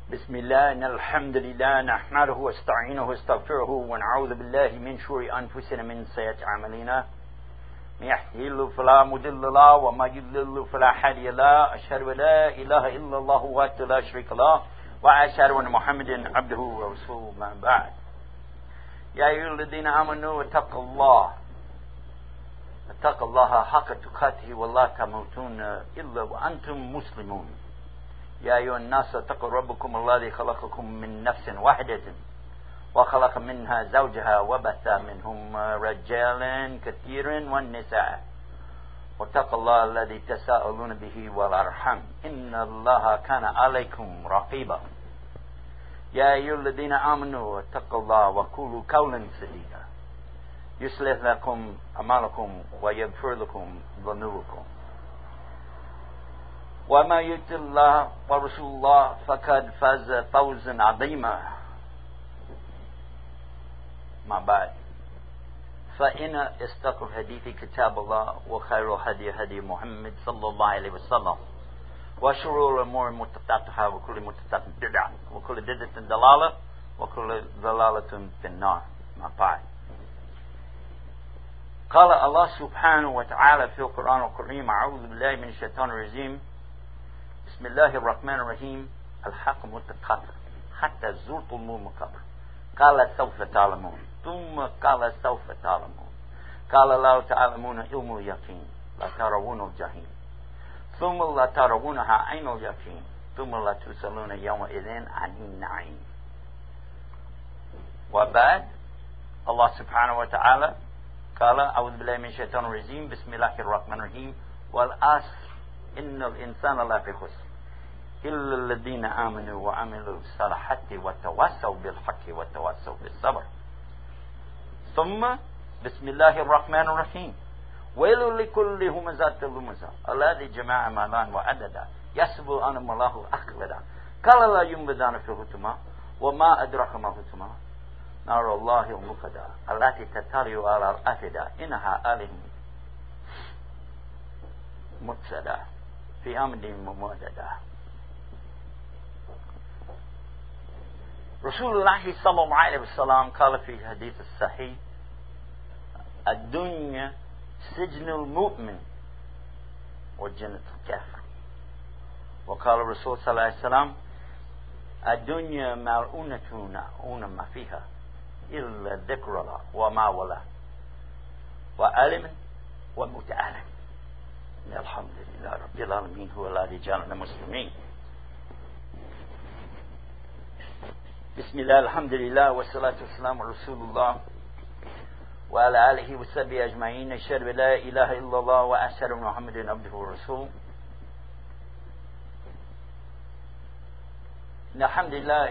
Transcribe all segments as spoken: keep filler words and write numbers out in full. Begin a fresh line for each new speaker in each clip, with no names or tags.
بسم الله إن الحمد لله نحمده ونستعينه ونستغفره ونعوذ بالله من شرور أنفسنا من سيئات أعمالنا من يهده الله فلا مضل له وما يضلل فلا هادي له أشهد أن لا إله إلا الله وحده لا شريك له وأشهد أن محمدا عبده ورسوله ما بعد يا أيها الذين آمنوا اتقوا الله اتقوا الله حق تقاته ولا تموتون إلا وأنتم مسلمون يا أيها الناس اتقوا ربكم الذي خلقكم من نفس واحدة وخلق منها زوجها وبث منهم رجالا كثيرا والنساء واتقوا الله الذي تساءلون به والأرحام إن الله كان عليكم رقيبا يا أيها الذين آمنوا اتقوا الله وقولوا قولا سديدا يصلح لكم أعمالكم ويغفر لكم ذنوبكم وما يطع الله ورسول الله فقد فاز فوزا عظيما ما بعد فإن استقر الحديث كتاب الله وخير هدي هدي محمد صلى الله عليه وسلم وشرور الأمور محدثاتها وكل محدثات بدعة وكل بدعة ضلالة وكل ضلالة في النار ما بعد قال الله سبحانه وتعالى في القرآن الكريم أعوذ بالله من الشيطان الرجيم بسم الله الرحمن الرحيم الحق متقاطع حتى زرتم المقابر قال سوف تعلمون ثم قال سوف تعلمون قال لا تعلمون علم اليقين لا ترون الجحيم ثم لا ترونها عين اليقين ثم لا تسألون يومئذ عن النعيم وبعد الله سبحانه وتعالى قال أعوذ بالله من الشيطان الرجيم بسم الله الرحمن الرحيم والعصر إن الإنسان لا في خسر إلا الذين آمنوا وعملوا الصالحات وتواصوا بالحق وتواصوا بالصبر ثم بسم الله الرحمن الرحيم ويل لكل همزة لمزة الذي جمع مالا وعددا يحسب أن ماله أخلدا قال لا ينبذان في الحطمة وما أدرك ما الحطمة نار الله الموقدة التي تطلع على الأفئدة إنها آلهة مفسدة في أمد ممددة رسول الله صلى الله عليه وسلم قال في الحديث الصحيح الدنيا سجن المؤمن وجنة الكافر وقال الرسول صلى الله عليه وسلم الدنيا ملعونة نعون ما فيها إلا ذكر الله وما ولا وعالم ومتعلم الحمد لله رب العالمين هو الذي جعلنا مسلمين بسم الله الحمد لله والصلاة والسلام على رسول الله وعلى آله وصحبه أجمعين أشهد أن لا إله إلا الله وأشهد أن محمدا عبده ورسوله الحمد لله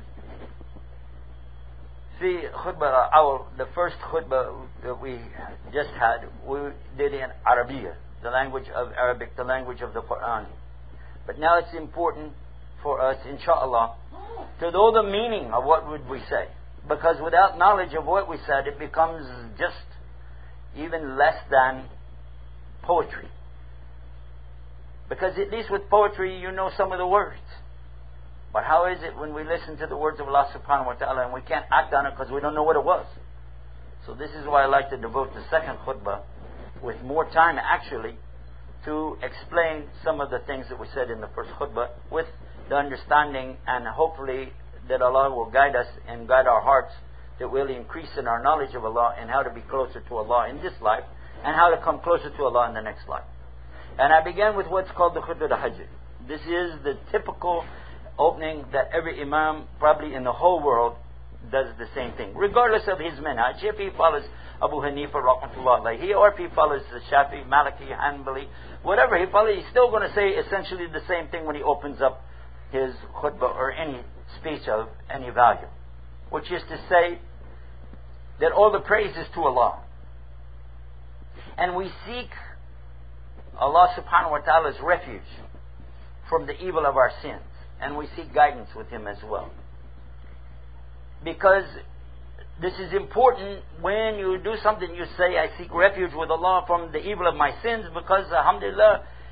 في خطبة our the first khutbah that we just had we did in Arabiya, the language of Arabic, the language of the Quran. But now it's important for us, inshallah, to know the meaning of what would we say. Because without knowledge of what we said, it becomes just even less than poetry. Because at least with poetry, you know some of the words. But how is it when we listen to the words of Allah subhanahu wa ta'ala and we can't act on it because we don't know what it was? So this is why I like to devote the second khutbah with more time actually to explain some of the things that we said in the first khutbah with the understanding and hopefully that Allah will guide us and guide our hearts that will increase in our knowledge of Allah and how to be closer to Allah in this life and how to come closer to Allah in the next life. And I began with what's called the Khutbah al-Hajj. This is the typical opening that every imam probably in the whole world does the same thing, regardless of his minhaj. If he follows Abu Hanifa rahmatullah alayhi, or if he follows the Shafi, Maliki, Hanbali, whatever he follows, he's still going to say essentially the same thing when he opens up his khutbah or any speech of any value, which is to say that all the praise is to Allah. And we seek Allah subhanahu wa ta'ala's refuge from the evil of our sins. And we seek guidance with Him as well. Because this is important when you do something, you say, I seek refuge with Allah from the evil of my sins, because alhamdulillah,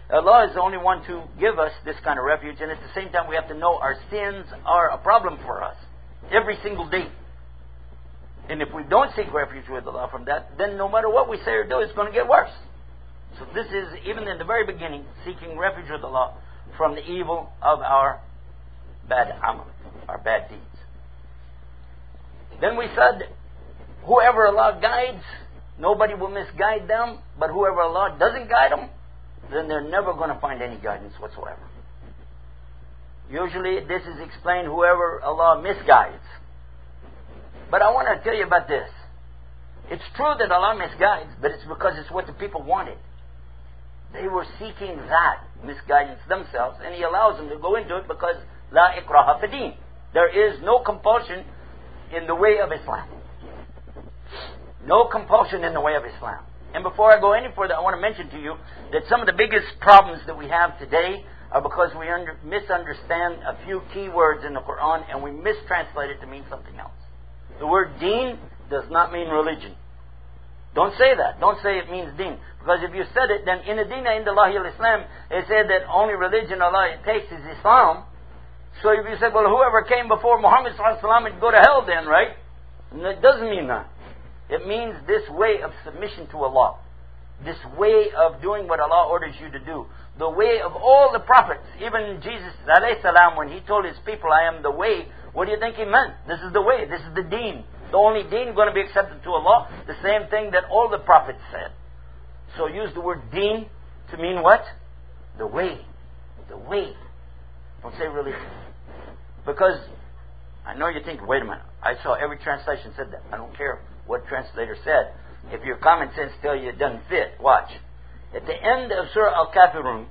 Allah is the only one to give us this kind of refuge, and at the same time we have to know our sins are a problem for us every single day. And if we don't seek refuge with Allah from that, then no matter what we say or do, it's going to get worse. So this is, even in the very beginning, seeking refuge with Allah from the evil of our bad amal, our bad deeds. Then we said, whoever Allah guides, nobody will misguide them, but whoever Allah doesn't guide them, then they're never going to find any guidance whatsoever. Usually this is explained, whoever Allah misguides. But I want to tell you about this. It's true that Allah misguides, but it's because it's what the people wanted. They were seeking that misguidance themselves, and He allows them to go into it because La ikraha fi din. There is no compulsion in the way of Islam. No compulsion in the way of Islam. And before I go any further, I want to mention to you that some of the biggest problems that we have today are because we under, misunderstand a few key words in the Quran and we mistranslate it to mean something else. The word deen does not mean religion. Don't say that. Don't say it means deen. Because if you said it, then in the deen inda Allahi al-Islam, it said that only religion Allah takes is Islam. So if you say, well, whoever came before Muhammad sallallahu alaihi wasallam would go to hell then, right? And it doesn't mean that. It means this way of submission to Allah. This way of doing what Allah orders you to do. The way of all the prophets. Even Jesus alayhi salam, when He told His people, I am the way, what do you think He meant? This is the way. This is the deen. The only deen going to be accepted to Allah. The same thing that all the prophets said. So use the word deen to mean what? The way. The way. Don't say religion. Because I know you think, wait a minute, I saw every translation said that. I don't care what translator said. If your common sense tells you it doesn't fit, watch. At the end of Surah Al-Kafirun,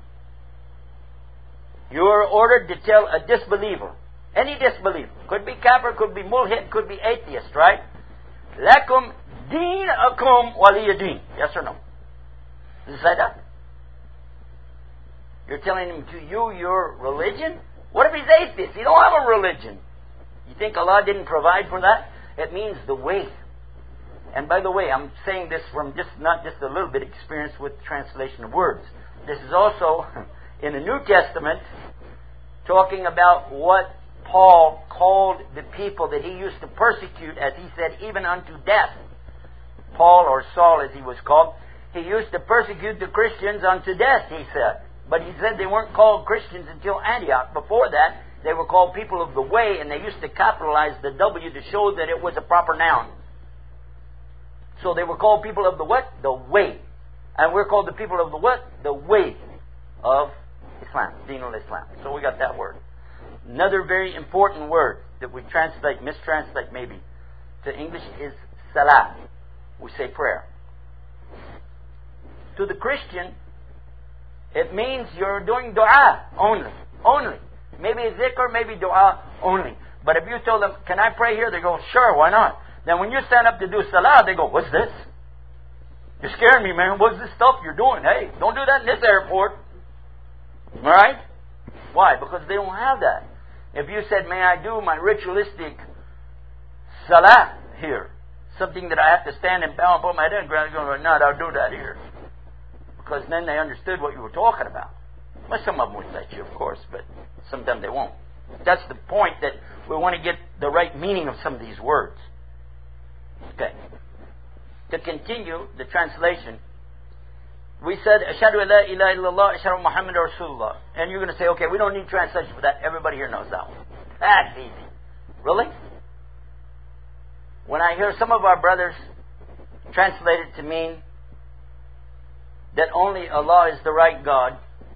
you are ordered to tell a disbeliever, any disbeliever, could be kafir, could be mulhid, could be atheist, right? Lakum deenakum waliya deen. Yes or no? Does it say that? You're telling him to you your religion? What if he's atheist? He don't have a religion. You think Allah didn't provide for that? It means the way. And by the way, I'm saying this from just not just a little bit experience with translation of words. This is also in the New Testament talking about what Paul called the people that he used to persecute, as he said, even unto death. Paul, or Saul as he was called, he used to persecute the Christians unto death, he said. But he said they weren't called Christians until Antioch. Before that, they were called people of the way, and they used to capitalize the W to show that it was a proper noun. So they were called people of the what? The way. And we're called the people of the what? The way of Islam. Deen al-Islam. So we got that word. Another very important word that we translate, mistranslate maybe, to English is salah. We say prayer. To the Christian, it means you're doing dua only. Only. Maybe a zikr, maybe dua only. But if you tell them, can I pray here? They go, sure, why not? Then when you stand up to do salah, they go, what's this? You're scaring me, man. What's this stuff you're doing? Hey, don't do that in this airport. Alright? Why? Because they don't have that. If you said, may I do my ritualistic salah here? Something that I have to stand and bow and put my head in the ground, they're going, no, I'll do that here. Because then they understood what you were talking about. Well, some of them would let you, of course, but sometimes they won't. That's the point, that we want to get the right meaning of some of these words. Okay. To continue the translation, we said, Ashhadu an la ilaha illallah, Ashhadu Muhammad Rasulullah. And you're going to say, okay, we don't need translation for that. Everybody here knows that one. That's easy. Really? When I hear some of our brothers translate it to mean that only Allah is the right God,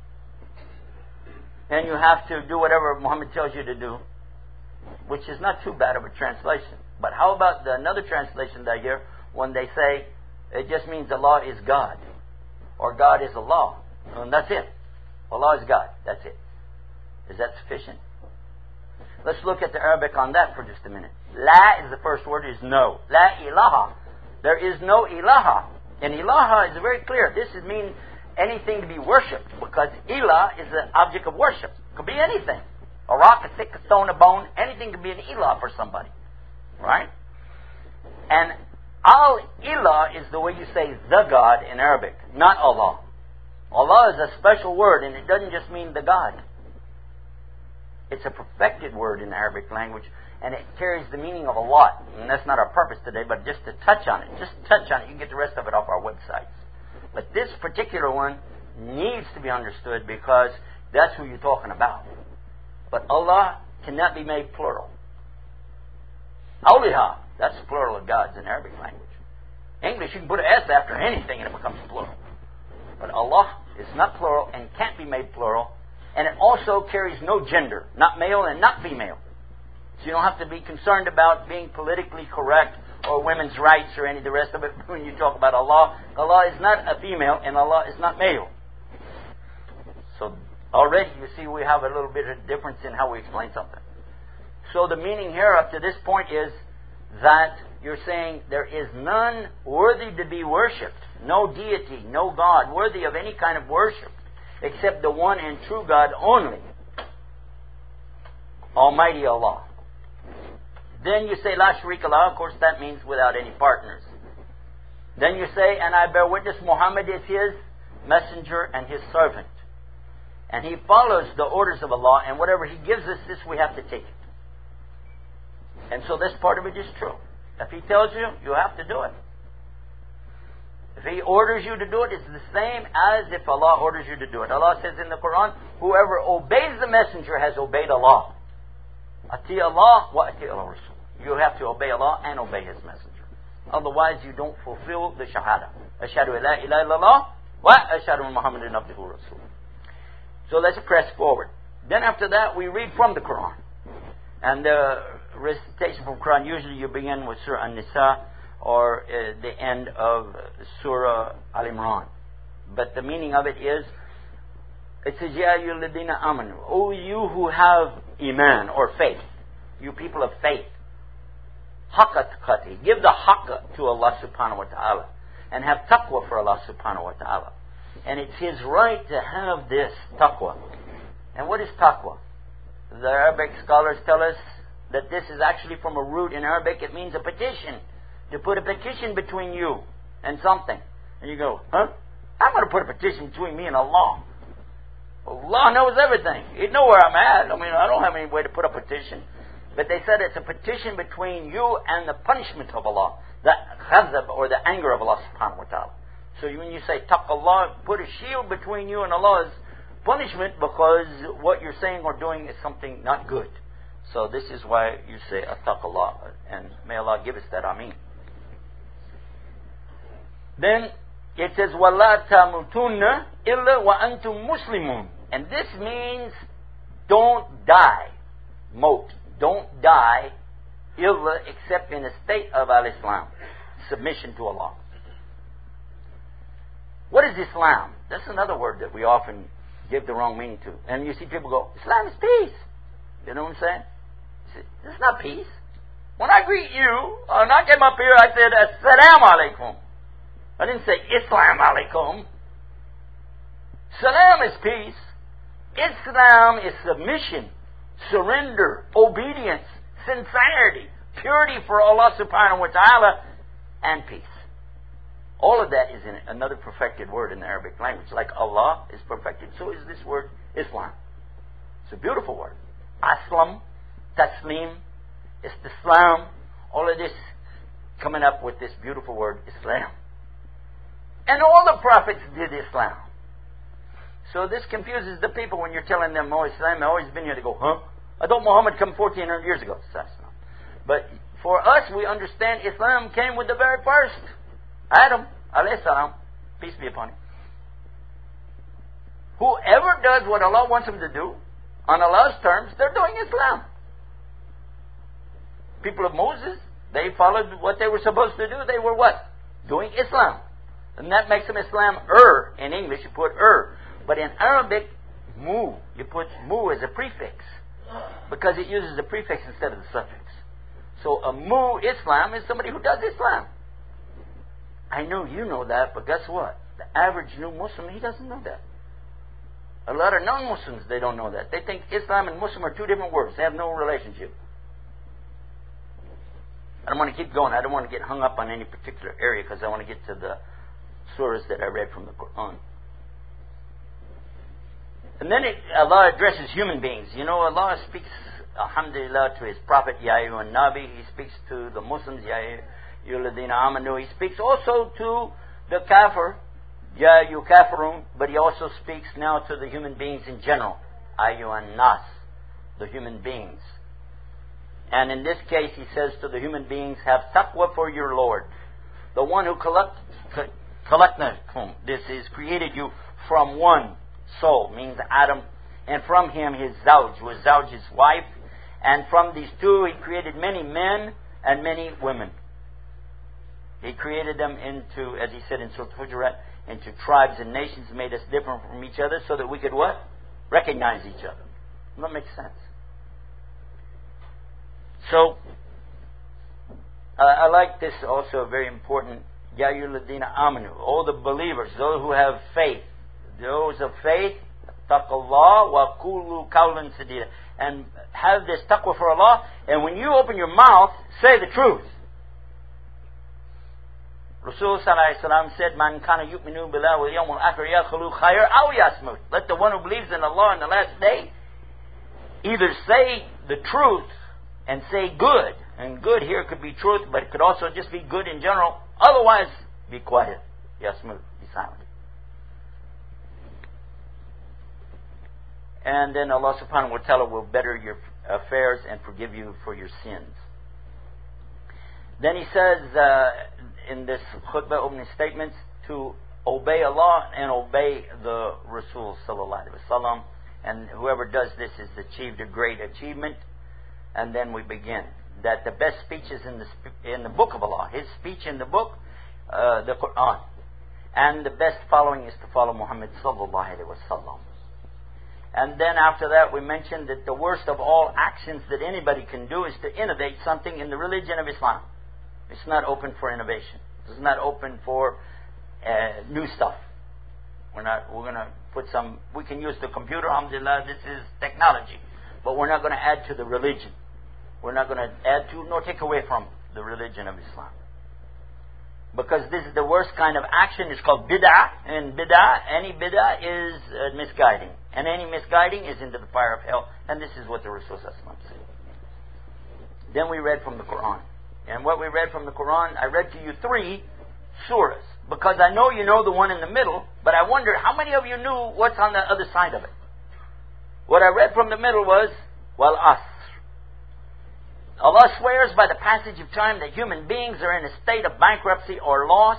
and you have to do whatever Muhammad tells you to do, which is not too bad of a translation. But how about the another translation that I hear when they say it just means Allah is God, or God is Allah, and that's it. Allah is God. That's it. Is that sufficient? Let's look at the Arabic on that for just a minute. La is the first word, is no. La ilaha. There is no ilaha. And ilaha is very clear. This is mean anything to be worshipped, because ilah is an object of worship. It could be anything. A rock, a stick, a stone, a bone. Anything could be an ilah for somebody. Right? And al-ilah is the way you say the God in Arabic, not Allah. Allah is a special word, and it doesn't just mean the God. It's a perfected word in the Arabic language, and it carries the meaning of a lot. And that's not our purpose today, but just to touch on it. Just touch on it. You can get the rest of it off our websites. But this particular one needs to be understood because that's who you're talking about. But Allah cannot be made plural. Awliya, that's the plural of gods in Arabic language. English, you can put an S after anything and it becomes plural. But Allah is not plural and can't be made plural. And it also carries no gender, not male and not female. So you don't have to be concerned about being politically correct or women's rights or any of the rest of it when you talk about Allah. Allah is not a female and Allah is not male. So already you see we have a little bit of difference in how we explain something. So the meaning here up to this point is that you're saying there is none worthy to be worshipped, no deity, no God worthy of any kind of worship, except the one and true God only, Almighty Allah. Then you say, La Sharika Allah, of course that means without any partners. Then you say, and I bear witness Muhammad is His messenger and His servant. And he follows the orders of Allah, and whatever He gives us, this we have to take it. And so this part of it is true. If He tells you, you have to do it. If He orders you to do it, it's the same as if Allah orders you to do it. Allah says in the Quran, whoever obeys the messenger has obeyed Allah. Ati Allah wa ati Allah Rasul. You have to obey Allah and obey His messenger. Otherwise, you don't fulfill the shahada. Ashhadu la ilaha illallah wa ashhadu Muhammadan abduhu rasul. So let's press forward. Then after that, we read from the Quran. And the recitation from Quran, usually you begin with Surah An-Nisa or uh, the end of Surah Al-Imran. But the meaning of it is, it says, Ya ayyuhalladhina amanu, O you who have iman or faith, you people of faith, haqqa tuqati, give the haqqa to Allah subhanahu wa ta'ala, and have taqwa for Allah subhanahu wa ta'ala. And it's His right to have this taqwa. And what is taqwa? The Arabic scholars tell us that this is actually from a root in Arabic. It means a petition. To put a petition between you and something. And you go, huh? I'm going to put a petition between me and Allah. Allah knows everything. He knows where I'm at. I mean, I don't have any way to put a petition. But they said it's a petition between you and the punishment of Allah. The ghazab or the anger of Allah subhanahu wa ta'ala. So when you say taqallah, put a shield between you and Allah's punishment because what you're saying or doing is something not good. So this is why you say attaqallah. And may Allah give us that ameen. Then it says, وَلَا تَمُوتُنَّ إِلَّا وَأَنْتُمْ مُسْلِمُونَ. And this means don't die. Mot. Don't die illa except in a state of al-Islam. Submission to Allah. What is Islam? That's another word that we often give the wrong meaning to. And you see people go, Islam is peace. You know what I'm saying? It's not peace. When I greet you, when I came up here, I said, Assalamu alaikum. I didn't say Islam alaikum. Salam is peace. Islam is submission, surrender, obedience, sincerity, purity for Allah subhanahu wa ta'ala, and peace. All of that is in another perfected word in the Arabic language. Like Allah is perfected, so is this word Islam. It's a beautiful word. Aslam, Taslim, Istislam, all of this coming up with this beautiful word Islam. And all the prophets did Islam. So this confuses the people when you're telling them, oh, Islam has always been here. They go, huh? I thought Muhammad came fourteen hundred years ago. That's not. But for us, we understand Islam came with the very first. Adam, alayhi salam, peace be upon him. Whoever does what Allah wants him to do, on Allah's terms, they're doing Islam. People of Moses, they followed what they were supposed to do. They were what? Doing Islam. And that makes them Islam-er. In English, you put er. But in Arabic, mu. You put mu as a prefix. Because it uses the prefix instead of the suffix. So a mu Islam is somebody who does Islam. I know you know that, but guess what? The average new Muslim, he doesn't know that. A lot of non-Muslims, they don't know that. They think Islam and Muslim are two different words. They have no relationship. I don't want to keep going. I don't want to get hung up on any particular area because I want to get to the surahs that I read from the Quran. And then it, Allah addresses human beings. You know, Allah speaks, alhamdulillah, to His Prophet, Ya ayyuhan Nabi. He speaks to the Muslims, Ya ayyuhalladhina amanu. He speaks also to the kafir, Ya ayyuhal kafirun. But He also speaks now to the human beings in general, Ayyuhan nas, the human beings. And in this case, He says to the human beings, have taqwa for your Lord. The one who collect, collectakum, this is created you from one soul, means Adam, and from him his zawj, who is zawj, his wife, and from these two He created many men and many women. He created them into, as He said in Surah Hujurat, into tribes and nations, made us different from each other so that we could what? Recognize each other. That makes sense. So, uh, I like this also, very important. Ya ayyuhalladhina amanu, all the believers, those who have faith, those of faith, taqallah wa qulu qawlan sadida, and have this taqwa for Allah. And when you open your mouth, say the truth. Rasul sallallahu alaihi wasallam said, "Man kana yu'minu billahi wal yawmil akhir yakhlu khayr aw yasmut." Let the one who believes in Allah and the last day either say the truth and say good. And good here could be truth, but it could also just be good in general. Otherwise, be quiet. Yasmut, be silent. And then Allah subhanahu wa ta'ala will better your affairs and forgive you for your sins. Then He says uh, in this khutbah opening statements to obey Allah and obey the Rasul sallallahu alaihi wasallam. And whoever does this has achieved a great achievement. And then we begin. That the best speech is in the, in the book of Allah. His speech in the book, uh, the Quran. And the best following is to follow Muhammad sallallahu alaihi wasallam. And then after that we mentioned that the worst of all actions that anybody can do is to innovate something in the religion of Islam. It's not open for innovation. It's not open for uh, new stuff. We're not. We're going to put some. We can use the computer. Alhamdulillah, this is technology, but we're not going to add to the religion. We're not going to add to nor take away from the religion of Islam, because this is the worst kind of action. It's called bid'ah, and bid'ah, any bid'ah is uh, misguiding, and any misguiding is into the fire of hell. And this is what the Rasul said. Then we read from the Quran. And what we read from the Quran, I read to you three surahs. Because I know you know the one in the middle, but I wonder how many of you knew what's on the other side of it. What I read from the middle was, Wal Asr. Allah swears by the passage of time that human beings are in a state of bankruptcy or loss,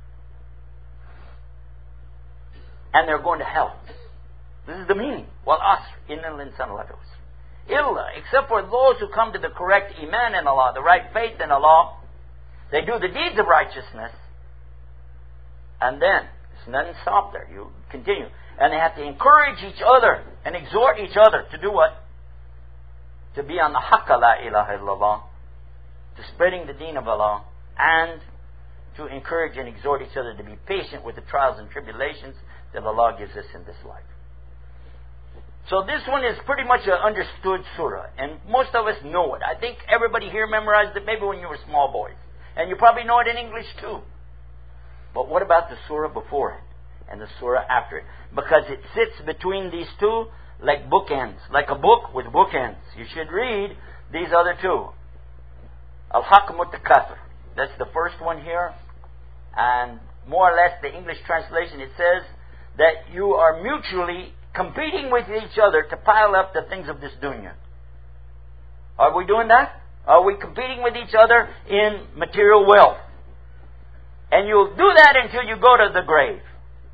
and they're going to hell. This is the meaning. Wal Asr. Innal insana lafi khusr. Illa, except for those who come to the correct iman in Allah, the right faith in Allah, they do the deeds of righteousness, and then, it doesn't stop there, you continue. And they have to encourage each other and exhort each other to do what? To be on the haqqa la ilaha illallah, to spreading the deen of Allah, and to encourage and exhort each other to be patient with the trials and tribulations that Allah gives us in this life. So this one is pretty much an understood surah, and most of us know it. I think everybody here memorized it maybe when you were small boys. And you probably know it in English too. But what about the surah before it and the surah after it? Because it sits between these two like bookends, like a book with bookends. You should read these other two. Al-Haqqu Mutakathir. That's the first one here. And more or less the English translation, it says that you are mutually competing with each other to pile up the things of this dunya. Are we doing that? Are we competing with each other in material wealth? And you'll do that until you go to the grave.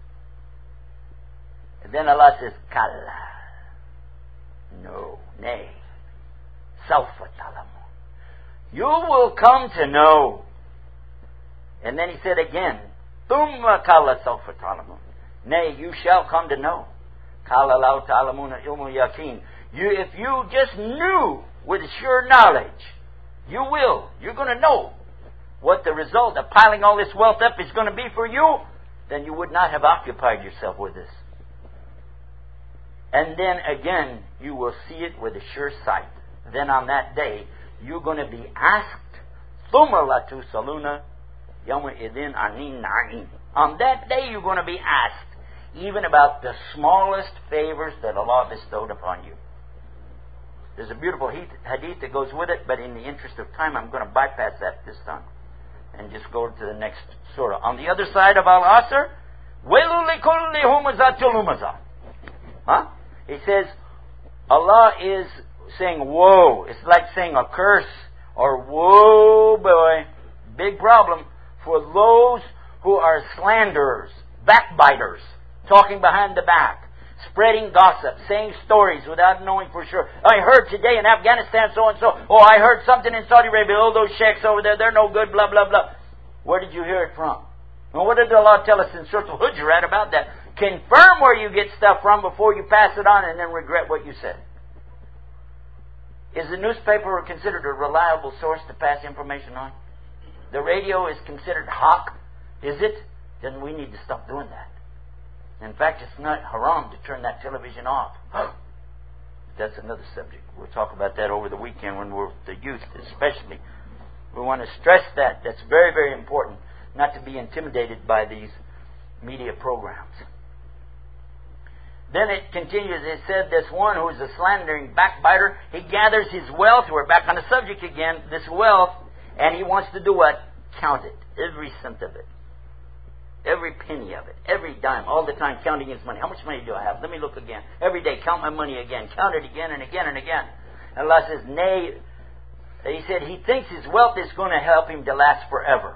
And then Allah says, Kalla. No, nay. Sawfa talamun. You will come to know. And then He said again, Thumma kalla sawfa talamun. Nay, you shall come to know. Kalla law ta'lamuna ilmu yaqeen. You, if you just knew with sure knowledge, you will. You're going to know what the result of piling all this wealth up is going to be for you. Then you would not have occupied yourself with this. And then again, you will see it with a sure sight. Then on that day, you're going to be asked, Thumma la tusaluna yawma idhin anin na'im. On that day, you're going to be asked. even about the smallest favors that Allah bestowed upon you. There's a beautiful hadith that goes with it, but in the interest of time, I'm going to bypass that this time and just go to the next surah. On the other side of Al-Asr, وَيْلٌ لِكُلِّ هُمَزَةٍ لُمَزَةٍ. Huh? It says, Allah is saying, woe. It's like saying a curse or woe, boy. Big problem for those who are slanderers, backbiters, talking behind the back, spreading gossip, saying stories without knowing for sure. I heard today in Afghanistan so and so. Oh, I heard something in Saudi Arabia. Oh, those sheikhs over there, they're no good, blah, blah, blah. Where did you hear it from? And what did Allah tell us in Surah Al-Hujurat about that? Confirm where you get stuff from before you pass it on and then regret what you said. Is the newspaper considered a reliable source to pass information on? The radio is considered haq. Is it? Then we need to stop doing that. In fact, it's not haram to turn that television off. That's another subject. We'll talk about that over the weekend when we're with the youth, especially. We want to stress that. That's very, very important, not to be intimidated by these media programs. Then it continues. It said this one who is a slandering backbiter, he gathers his wealth. We're back on the subject again. This wealth, and he wants to do what? Count it. Every cent of it. Every penny of it. Every dime. All the time counting his money. How much money do I have? Let me look again. Every day count my money again. Count it again and again and again. And Allah says, nay. He said he thinks his wealth is going to help him to last forever.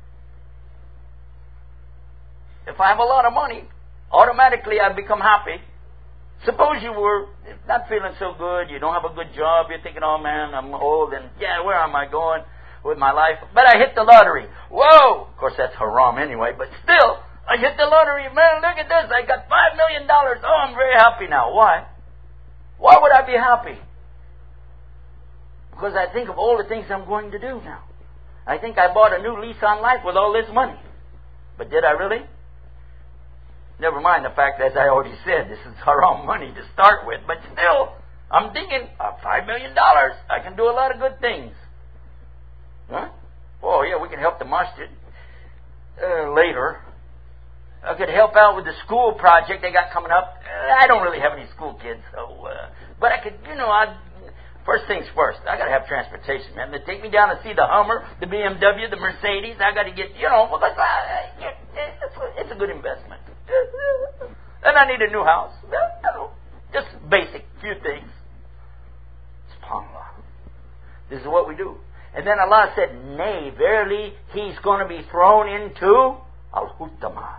If I have a lot of money, automatically I become happy. Suppose you were not feeling so good, you don't have a good job, you're thinking, oh man, I'm old, and yeah, where am I going with my life? But I hit the lottery. Whoa! Of course, that's haram anyway, but still, I hit the lottery. Man, look at this. I got five million dollars. Oh, I'm very happy now. Why? Why would I be happy? Because I think of all the things I'm going to do now. I think I bought a new lease on life with all this money. But did I really? Never mind the fact that, as I already said, this is haram money to start with. But still, I'm thinking, uh, five million dollars, I can do a lot of good things. Huh? Oh, yeah, we can help the masjid uh, later. I could help out with the school project they got coming up. Uh, I don't really have any school kids, so... Uh, but I could, you know, I'd... First things first, I got to have transportation, man. They take me down to see the Hummer, the B M W, the Mercedes. I got to get, you know, because I, it's, a, it's a good investment. And I need a new house. Just basic, few things. SubhanAllah. This is what we do. And then Allah said, nay, verily, he's going to be thrown into Al-Hutama.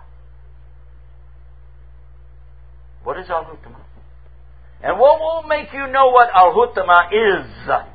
What is Al-Hutama? And what will make you know what Al-Hutama is?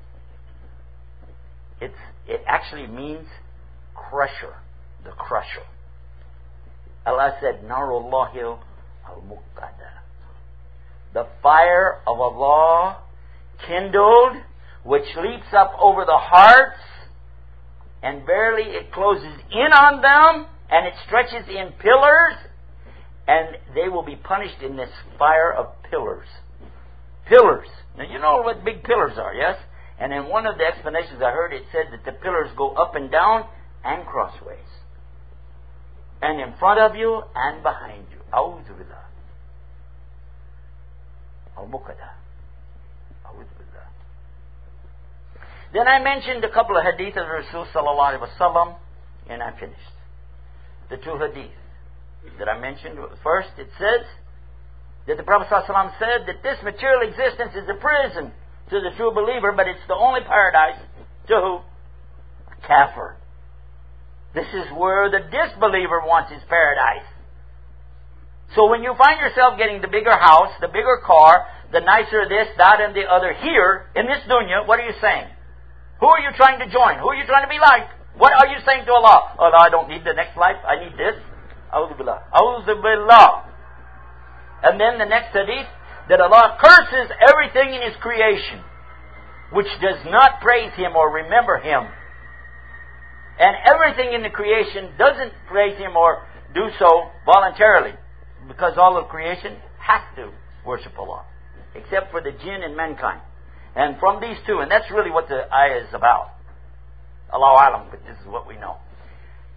It's, it actually means crusher, the crusher. Allah said, Narullahi al-Muqada. The fire of Allah kindled, which leaps up over the hearts, and verily it closes in on them, and it stretches in pillars, and they will be punished in this fire of pillars. Pillars. Now you know what big pillars are, yes? And in one of the explanations I heard, it said that the pillars go up and down and crossways. And in front of you and behind you. A'udhu billah. Al-Muqada. A'udhu billah. Then I mentioned a couple of hadith of Rasul sallallahu alaihi wasallam, and I finished. The two hadith that I mentioned. First, it says that the Prophet sallallahu alaihi wasallam said that this material existence is a prison to the true believer, but it's the only paradise to who? A kafir. This is where the disbeliever wants his paradise. So when you find yourself getting the bigger house, the bigger car, the nicer this, that, and the other here, in this dunya, what are you saying? Who are you trying to join? Who are you trying to be like? What are you saying to Allah? Allah, I don't need the next life. I need this. A'udhu billah. A'udhu billah. And then the next hadith, that Allah curses everything in His creation, which does not praise Him or remember Him. And everything in the creation doesn't praise Him or do so voluntarily, because all of creation has to worship Allah, except for the jinn and mankind. And from these two, and that's really what the ayah is about. Allahu alam, but this is what we know.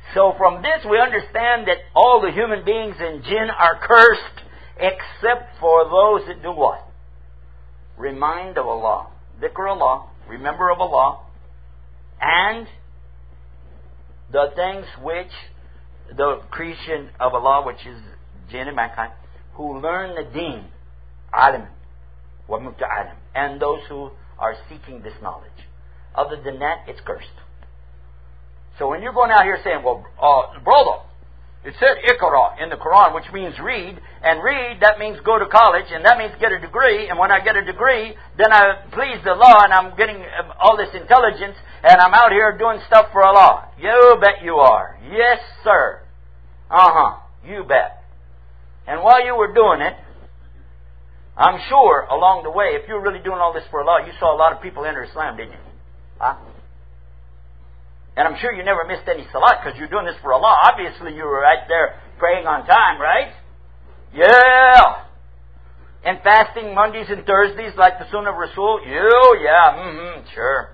So from this we understand that all the human beings and jinn are cursed except for those that do what? Remind of Allah. Dhikr Allah, remember of Allah, and the things which the creation of Allah, which is jinn and mankind, who learn the deen, alim, wa muta'alim, and those who are seeking this knowledge. Other than that, it's cursed. So when you're going out here saying, well, uh, brother, it said Iqra in the Quran, which means read, and read, that means go to college, and that means get a degree, and when I get a degree, then I please Allah, and I'm getting all this intelligence, and I'm out here doing stuff for Allah. You bet you are. Yes, sir. Uh-huh. You bet. And while you were doing it, I'm sure along the way, if you're really doing all this for Allah, you saw a lot of people enter Islam, didn't you? Huh? And I'm sure you never missed any salat because you're doing this for Allah. Obviously, you were right there praying on time, right? Yeah. And fasting Mondays and Thursdays like the Sunnah of Rasul? You, yeah, mm-hmm, sure.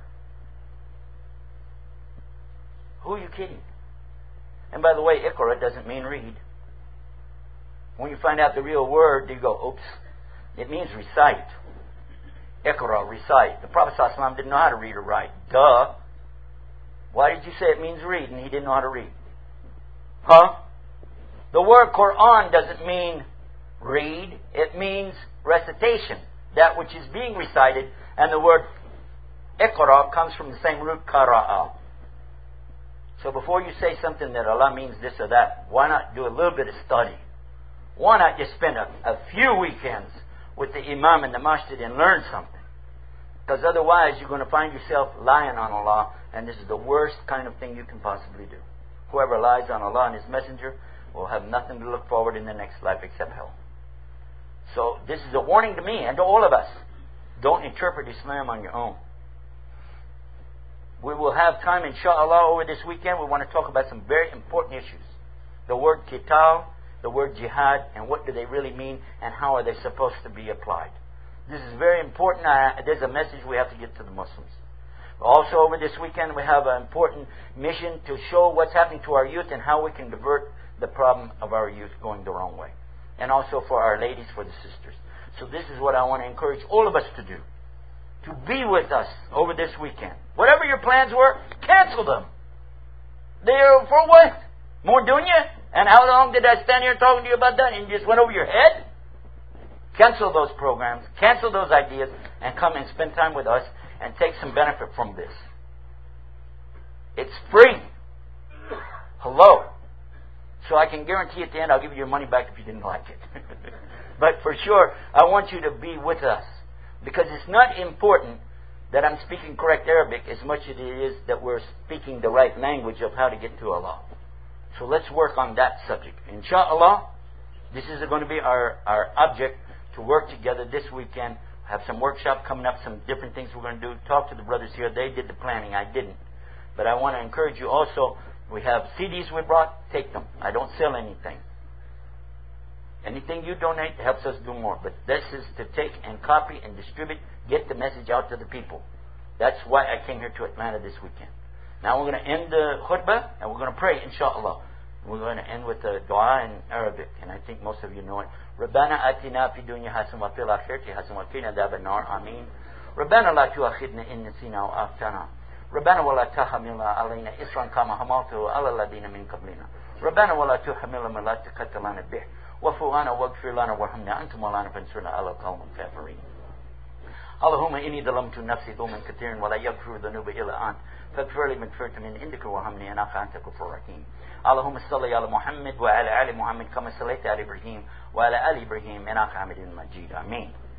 Who are you kidding? And by the way, Iqra doesn't mean read. When you find out the real word, you go, oops. It means recite. Iqra, recite. The Prophet ﷺ didn't know how to read or write. Duh. Why did you say it means read and he didn't know how to read? Huh? The word Quran doesn't mean read. It means recitation. That which is being recited. And the word Iqra comes from the same root, qara'a. So before you say something that Allah means this or that, why not do a little bit of study? Why not just spend a, a few weekends with the Imam in the masjid and learn something? Because otherwise you're going to find yourself lying on Allah, and this is the worst kind of thing you can possibly do. Whoever lies on Allah and His Messenger will have nothing to look forward in the next life except hell. So this is a warning to me and to all of us. Don't interpret Islam on your own. We will have time, inshallah, over this weekend. We want to talk about some very important issues. The word qital, the word jihad, and what do they really mean, and how are they supposed to be applied. This is very important. Uh, there's a message we have to get to the Muslims. Also, over this weekend, we have an important mission to show what's happening to our youth and how we can divert the problem of our youth going the wrong way. And also for our ladies, for the sisters. So this is what I want to encourage all of us to do. To be with us over this weekend. Whatever your plans were, cancel them. They're for what? More dunya? And how long did I stand here talking to you about that and you just went over your head? Cancel those programs, cancel those ideas, and come and spend time with us and take some benefit from this. It's free. Hello. So I can guarantee at the end I'll give you your money back if you didn't like it. But for sure, I want you to be with us. Because it's not important that I'm speaking correct Arabic as much as it is that we're speaking the right language of how to get to Allah. So let's work on that subject. Inshallah, this is going to be our, our object, to work together this weekend. Have some workshop coming up, some different things we're going to do. Talk to the brothers here. They did the planning. I didn't. But I want to encourage you also. We have C Ds we brought. Take them. I don't sell anything. Anything you donate helps us do more. But this is to take and copy and distribute, get the message out to the people. That's why I came here to Atlanta this weekend. Now we're going to end the khutbah and we're going to pray, inshallah. We're going to end with a dua in Arabic, and I think most of you know it. ربنا آتنا في الدنيا حسنة وفي الآخرة حسنة وقنا عذاب النار آمين. ربنا لا تؤاخذنا إن نسينا أو أخطأنا. ربنا ولا تحمل علينا إصرا كما حملته على الذين من قبلنا. ربنا ولا تحملنا ما لا طاقة لنا به. واعف عنا واغفر لنا وارحمنا أنت مولانا فانصرنا على القوم الكافرين. اللهم إني ظلمت نفسي ظلما كثيرا ولا يغفر الذنوب إلا أنت فاغفر لي مغفرة من عندك وارحمني إنك أنت الغفور الرحيم. اللهم صل على محمد وعلى آل محمد كما صليت على إبراهيم وعلى آل إبراهيم إنك حميد مجيد. آمين.